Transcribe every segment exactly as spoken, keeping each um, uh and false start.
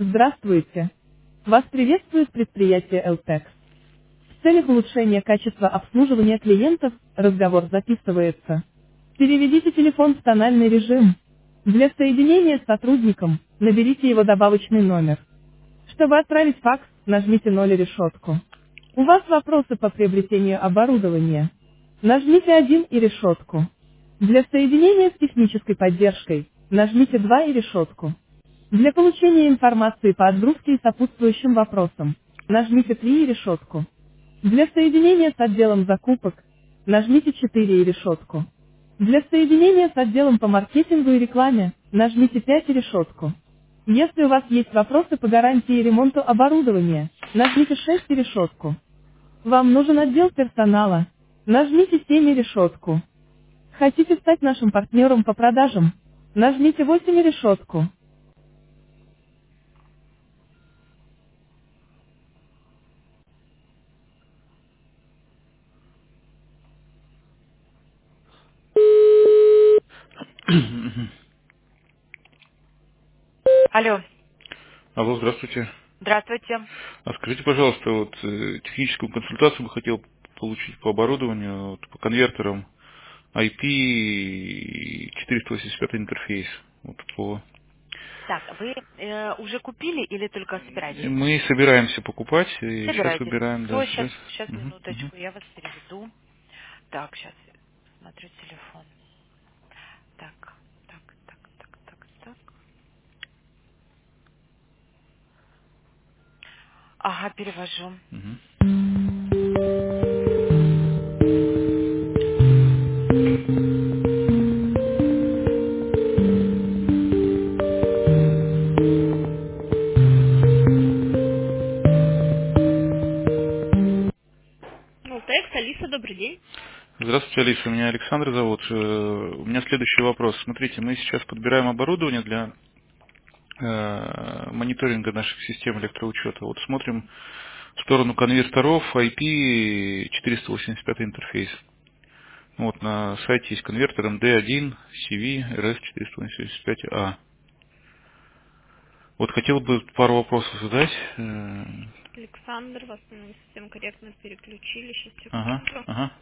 Здравствуйте! Вас приветствует предприятие Элтекс. В целях улучшения качества обслуживания клиентов, разговор записывается. Переведите телефон в тональный режим. Для соединения с сотрудником, наберите его добавочный номер. Чтобы отправить факс, нажмите ноль и решетку. У вас вопросы по приобретению оборудования? Нажмите один и решетку. Для соединения с технической поддержкой, нажмите два и решетку. Для получения информации по отгрузке и сопутствующим вопросам, нажмите три и решетку. Для соединения с отделом закупок, нажмите четыре и решетку. Для соединения с отделом по маркетингу и рекламе, нажмите пять и решетку. Если у вас есть вопросы по гарантии и ремонту оборудования, нажмите шесть и решетку. Вам нужен отдел персонала, нажмите семь и решетку. Хотите стать нашим партнером по продажам? Нажмите восемь и решетку. Алло, Алло, здравствуйте. здравствуйте. А скажите, пожалуйста, вот э, техническую консультацию бы хотел получить по оборудованию, вот, по конвертерам ай пи четыреста восемьдесят пять интерфейс. Вот, по... Так, вы э, уже купили или только И собираетесь? Мы собираемся покупать, и сейчас Собираетесь. выбираем, да, Все, сейчас, сейчас. сейчас Мгм, мгм. минуточку, я вас переведу. Так, сейчас смотрю телефон. Так, так, так, так, так, так. Ага, перевожу. Мгм. Ну, текст, Алиса, добрый день. Здравствуйте, Алиса, меня Александр зовут. Э, У меня следующий вопрос. Смотрите, мы сейчас подбираем оборудование для э, мониторинга наших систем электроучета. Вот смотрим в сторону конвертеров ай пи четыреста восемьдесят пять интерфейс. Вот на сайте есть конвертер эм ди один, си ви, эр эс четыреста восемьдесят пять а. Вот хотел бы пару вопросов задать. Э, Александр, вас не совсем корректно переключили. Сейчас, Ага, секунду. ага.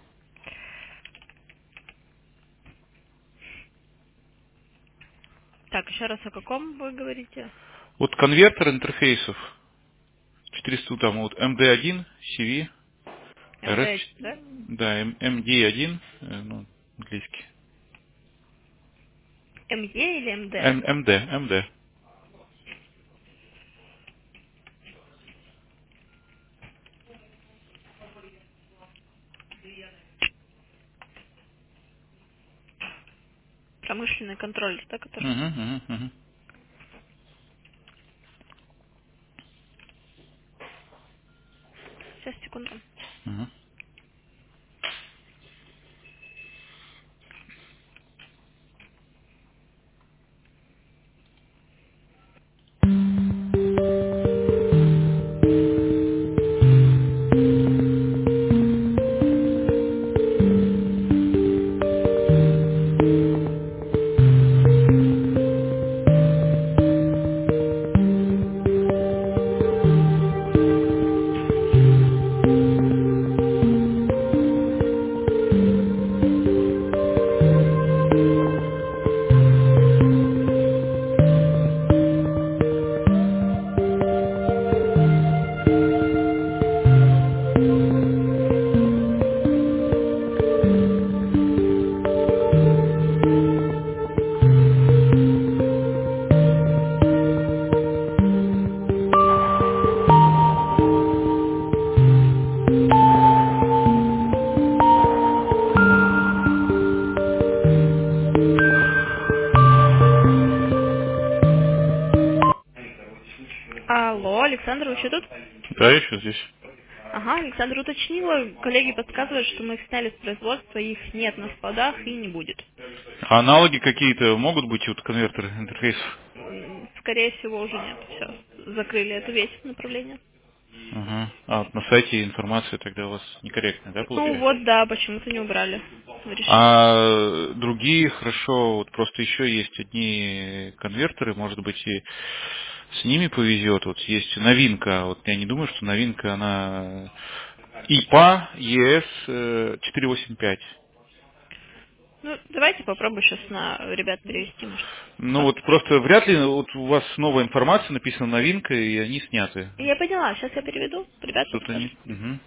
Так, еще раз, о каком вы говорите? Вот конвертер интерфейсов четыреста, там вот эм ди один, си ви, эр эс, МД, да? да, эм ди один, э, ну, английский. МЕ или МД? М- МД, МД. Промышленный контроль, да, который? Угу, угу, угу, Сейчас, секунду. угу. Алло, Александр, вы еще тут? Да, еще здесь. Ага, Александр уточнила, коллеги подсказывают, что мы их сняли с производства, их нет на складах и не будет. А аналоги какие-то могут быть вот конвертер интерфейсов? М, Скорее всего, уже нет. Все, закрыли это весь направление. Ага. А вот на сайте информация тогда у вас некорректная, да, Ну получается? вот, да, почему-то не убрали. Мы решили. А другие, хорошо, вот просто еще есть одни конвертеры, может быть, и С ними повезет. Вот есть новинка. Вот я не думаю, что новинка, она и пи эй и эс четыреста восемьдесят пять. Ну, давайте попробую сейчас на ребят перевести, может, Ну вот посмотрим. просто вряд ли вот у вас новая информация, написана новинка, и они сняты. Я поняла, сейчас я переведу, ребят Тут они. попрошу. Мгм.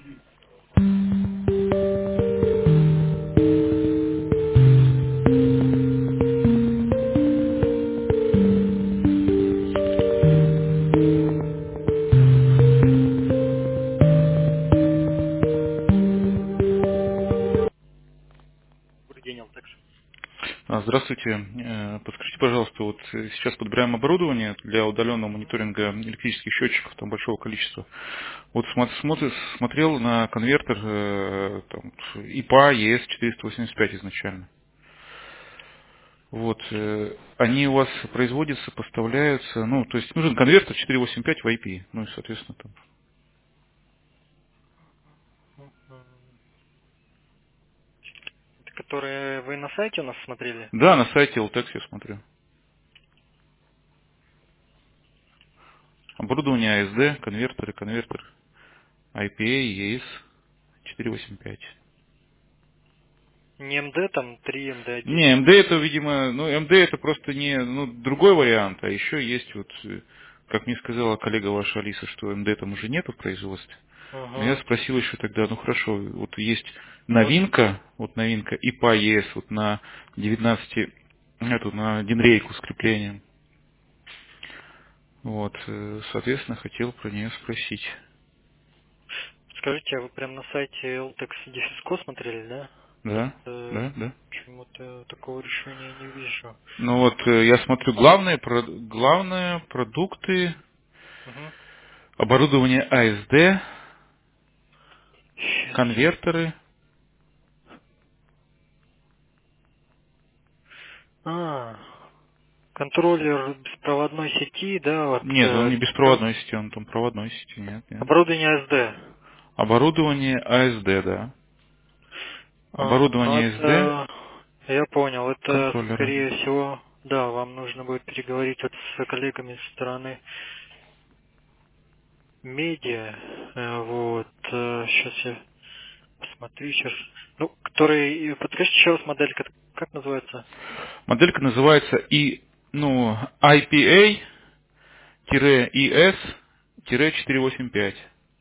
А, Здравствуйте. Э, Подскажите, пожалуйста, вот э, сейчас подбираем оборудование для удаленного мониторинга электрических счетчиков, там большого количества. Вот смо- смотр- смотрел на конвертер э, там, и пи эй и эс четыреста восемьдесят пять изначально. Вот, э, они у вас производятся, поставляются, ну, то есть нужен конвертер четыреста восемьдесят пять в ай пи, ну и, соответственно, там. Это которые вы на сайте у нас смотрели? Да, на сайте Eltex я смотрю. Оборудование эй эс ди, конвертеры, конвертер ай пи эй, и эс четыреста восемьдесят пять. Не эм дэ, там три эм дэ один. Не, эм ди это, видимо, ну, эм ди это просто не, ну, другой вариант, а еще есть вот, э, как мне сказала коллега ваша Алиса, что эм ди там уже нету в производстве. Но я Ага. спросил еще тогда, ну хорошо, вот есть Ну вот, новинка, вот новинка и пи эй и эс вот на девятнадцать, эту, на динрейку с креплением. Вот, э, соответственно, хотел про нее спросить. скажите, а вы прям на сайте eltex-co смотрели, да? Да, Просто да, да. почему-то такого решения не вижу. Ну вот, э, я смотрю, главные, про- главные продукты, Угу. оборудование эй эс ди, Сейчас. конвертеры. А, контроллер беспроводной сети, да, вот Нет, он э, не эл- беспроводной сети, он там проводной сети, нет, нет. оборудование эй эс ди. Оборудование эй эс ди, да. А, ну Оборудование эй эс ди, это, я понял, это контроллеры. скорее всего, да, вам нужно будет переговорить вот с коллегами со стороны медиа, э, вот, сейчас я посмотрю сейчас, ну, который, подскажите еще раз модель, как, как называется? Моделька называется и, ну, ай пи эй и эс четыреста восемьдесят пять.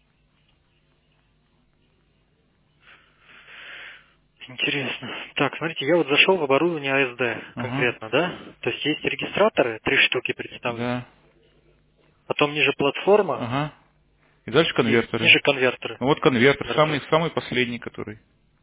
Интересно. Так, смотрите, я вот зашел в оборудование эй эс ди Ага, конкретно, да? То есть есть регистраторы, три штуки представлены, да, потом ниже платформа ага. И дальше и конвертеры. ниже конвертеры. Ну вот конвертер, самый, Конвертер. самый последний, который.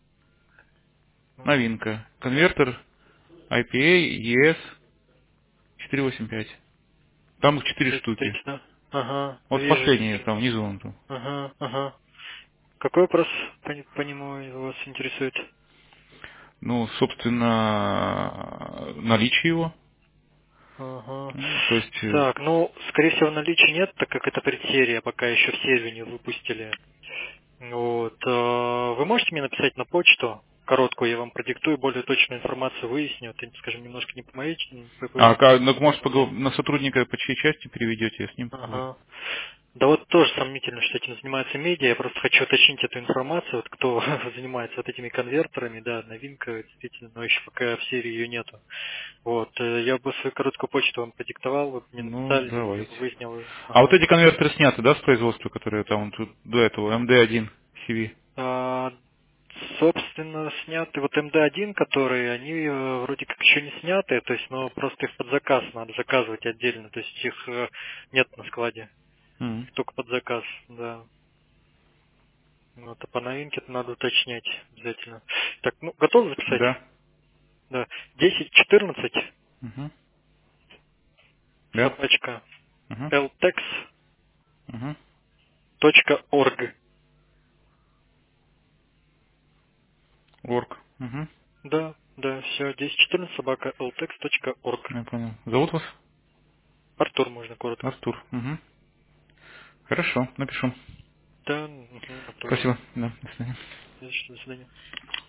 М, Новинка. Конвертер ай пи эй и эс четыреста восемьдесят пять. Там их четыре штуки. Смотрите, да? Ага, Вот вижу, последний, вижу. там внизу он там. Ага, ага. Какой вопрос по, не- по нему вас интересует? Ну, собственно, наличие его. Ага. Ну, то есть, э, Так, ну, скорее всего, наличия нет, так как это предсерия, пока еще в сервере не выпустили. Вот. э, Вы можете мне написать на почту короткую, я вам продиктую, более точную информацию выясню. Это, скажем, немножко не по моей, м, по, по- а, ка- ну, может, по- погов- на сотрудника по чьей части переведете, я с ним поговорю. Ага. Да вот тоже сомнительно, что этим занимается медиа. Я просто хочу уточнить эту информацию, вот кто занимается вот этими конвертерами, да, новинка действительно, но еще пока в серии ее нету. Вот, э, я бы свою короткую почту вам продиктовал, вы бы мне Ну, написали, я давайте. бы выяснил. А вот Ага. эти конвертеры сняты, да, с производства, которые там тут до этого, эм ди один си ви? А, собственно, сняты вот эм дэ один, которые, они э, вроде как еще не сняты, то есть, ну, просто их под заказ надо заказывать отдельно, то есть их э, нет на складе, Мгм. их только под заказ, да. Вот, а по новинке это надо уточнять обязательно. Так, ну, готов записать? Да. Да. десять четырнадцать Мгм. Да. собачка Мгм. элтекс Мгм. точка орг. Орг. Мгм. Да, да, все, десять четырнадцать собака элтекс точка орг. Я понял. Зовут вас? Артур можно коротко. Артур. Мгм. Хорошо, напишу. Да, угу, на то же. Спасибо. Да, до свидания. До свидания.